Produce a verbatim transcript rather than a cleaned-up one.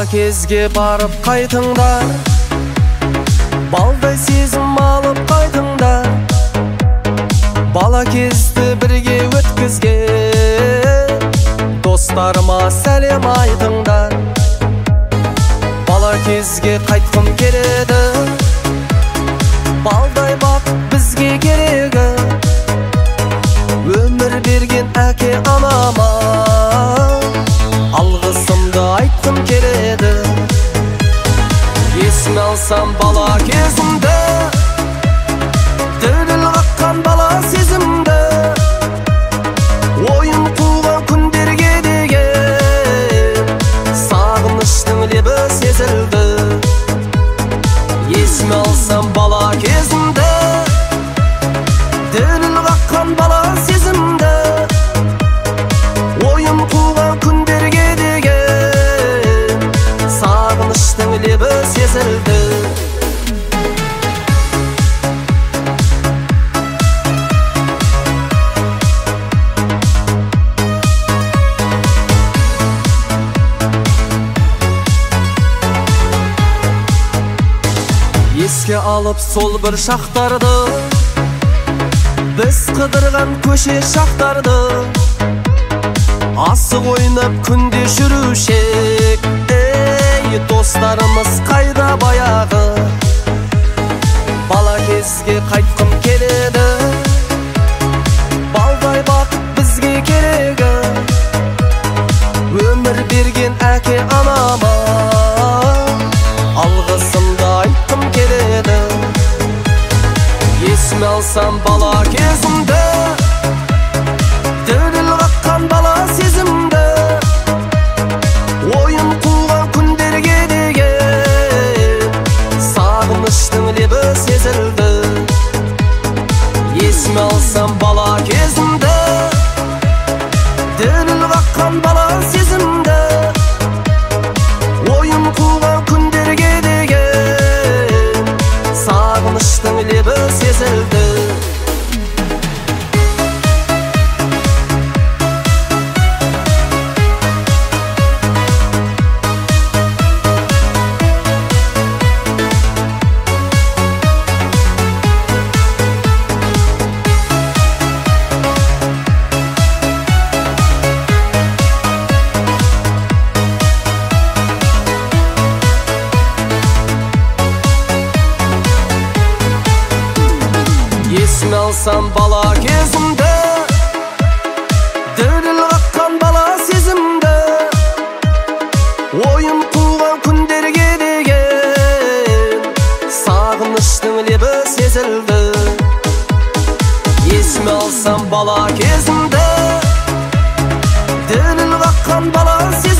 Бала кезге барып қайтыңдар, балдай сезім алып қайтыңдар. Бала кезді бірге өткізген достарыма сәлем айтыңдар. Бала кезге қайтқым келеді, балдай бақ бізге керегі. Өмір берген әке анама алғысымды айтқым келеді. Есіме алсам бала кезімді, діріл қаққан бала сезімді, ойын қуған күндерге деген сағыныштың лебі сезілді. Есіме алсам бала кезімді, діріл қаққан бала сезімді, ойын қуған күндерге деген сағыныштың лебі сезілді. Еске алып сол бір шақтарды, біз қыдырған көше шақтарды, асық ойнап күнде жүрушек. Ей, достарымыз қайда баяғы? Бала кезге қайтқым келеді, балдай бақ бізге керегі. Өмір берген әке анама алғысымды айтқым келеді. Есіме алсам бала кезімді, діріл қаққан бала сезімді, ойын қуған күндерге деген сағыныштың лебі сезілді. Есіме алсам бала кезімді, діріл қаққан бала сезімді, ойын қуған күндерге деген сағыныштың лебі сезілді. Есіме алсам бала кезімді, діріл қаққан бала сезімді, ойын қуған күндерге деген сағыныштың лебі сезілді. Есіме алсам бала кезімді, діріл қаққан бала сезімді,